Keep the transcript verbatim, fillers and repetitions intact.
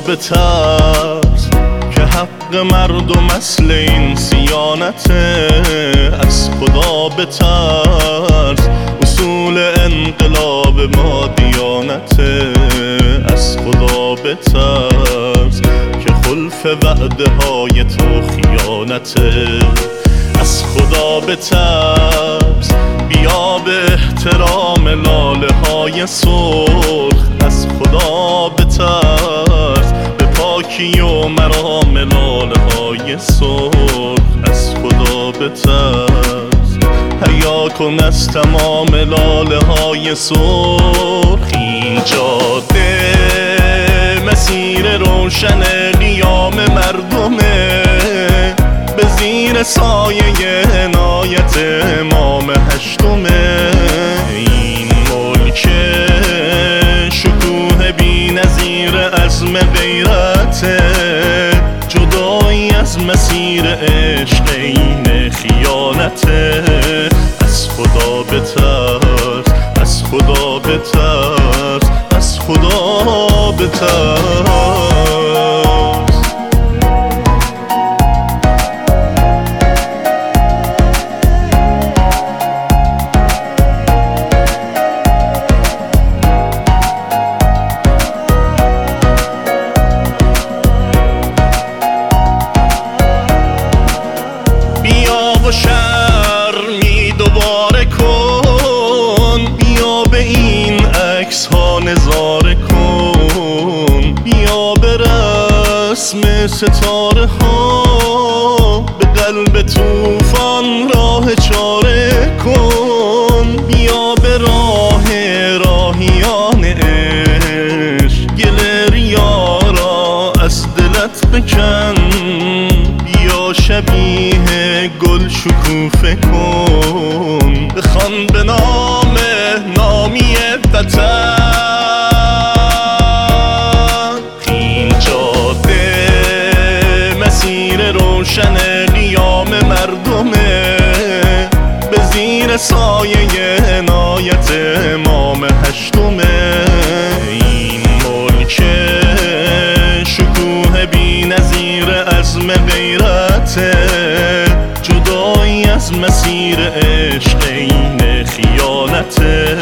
بترس که حق مردم اصل این سیانته. از خدا بترس اصول انقلاب ما دیانته. از خدا بترس که خلف وعده های تو خیانته. از خدا بترس بیا به احترام لاله های سرخ. از خدا بترس به پاکی و مرام لاله های سرخ. از خدا بترس حیا کن از تمام لاله های سرخ. این جاده مسیر روشن قیام مردمه، به زیر سایه عنایت امام هشتمه. این ملک شکوه بی نظیر عزم غیرته، جدایی از مسیر عشق این خیانته. از خدا بترس، از خدا بترس، از خدا بترس. و شرمی دوباره کن، بیا به این عکس ها نظاره کن. بیا به رسم ستاره ها، به قلب توفان راه چاره کن. بیا به راه راهیان عشق، گل ریارا از دلت بکن. بیا شبیه گل شکوفه کن، بخوان به نام نامی وطن. این جاده مسیر روشن قیام مردمه، به زیر سایه عنایت امام هشتمه. این ملک شکوه بی نظیر عزم غیرته، جدایی از مسیر عشق این خیانته.